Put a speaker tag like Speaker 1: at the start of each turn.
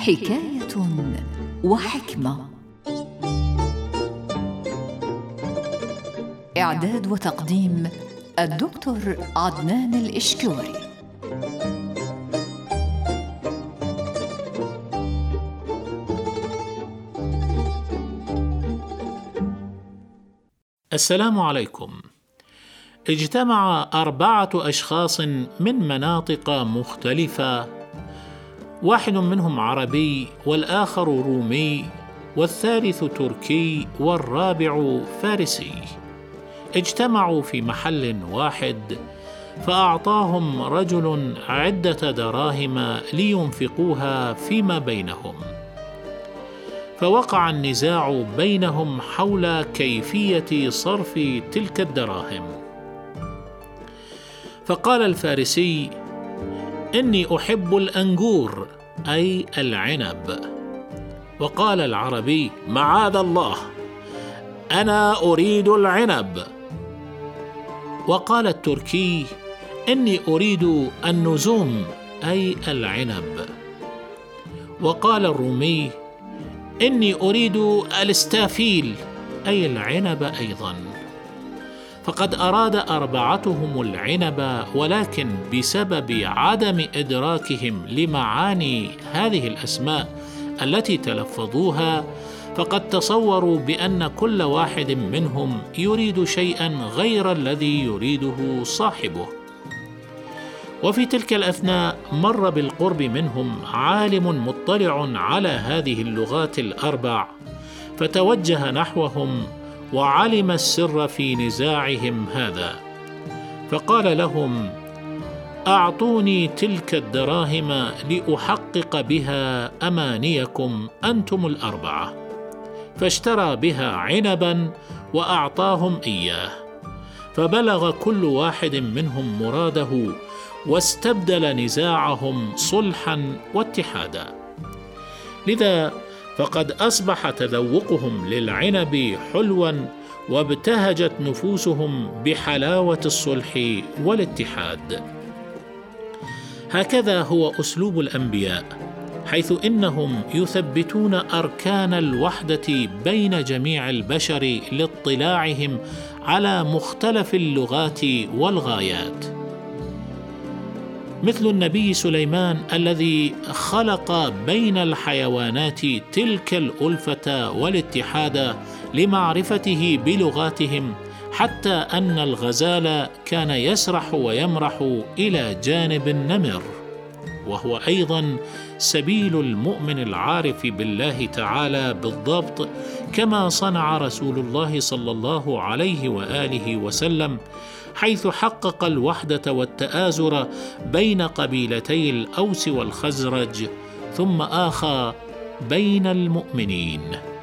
Speaker 1: حكاية وحكمة. إعداد وتقديم الدكتور عدنان الإشكوري.
Speaker 2: السلام عليكم. اجتمع 4 أشخاص من مناطق مختلفة، واحد منهم عربي والآخر رومي والثالث تركي والرابع فارسي. اجتمعوا في محل واحد، فأعطاهم رجل عدة دراهم لينفقوها فيما بينهم، فوقع النزاع بينهم حول كيفية صرف تلك الدراهم. فقال الفارسي: إني أحب الأنجور أي العنب. وقال العربي: معاذ الله، أنا أريد العنب. وقال التركي: إني أريد النزوم أي العنب. وقال الرومي: إني أريد الاستافيل أي العنب أيضا. فقد أراد 4 العنب، ولكن بسبب عدم إدراكهم لمعاني هذه الأسماء التي تلفظوها، فقد تصوروا بأن كل واحد منهم يريد شيئا غير الذي يريده صاحبه. وفي تلك الأثناء مر بالقرب منهم عالم مطلع على هذه اللغات ال4، فتوجه نحوهم وعلم السر في نزاعهم هذا، فقال لهم: أعطوني تلك الدراهم لأحقق بها أمانيكم أنتم ال4. فاشترى بها عنبا وأعطاهم إياه، فبلغ كل واحد منهم مراده، واستبدل نزاعهم صلحا واتحادا. لذا فقد أصبح تذوقهم للعنب حلوا، وابتهجت نفوسهم بحلاوة الصلح والاتحاد. هكذا هو أسلوب الأنبياء، حيث إنهم يثبتون أركان الوحدة بين جميع البشر لاطلاعهم على مختلف اللغات والغايات، مثل النبي سليمان الذي خلق بين الحيوانات تلك الألفة والاتحاد لمعرفته بلغاتهم، حتى أن الغزال كان يسرح ويمرح إلى جانب النمر، وهو أيضا سبيل المؤمن العارف بالله تعالى بالضبط، كما صنع رسول الله صلى الله عليه وآله وسلم، حيث حقق الوحدة والتآزر بين قبيلتي الأوس والخزرج، ثم آخى بين المؤمنين.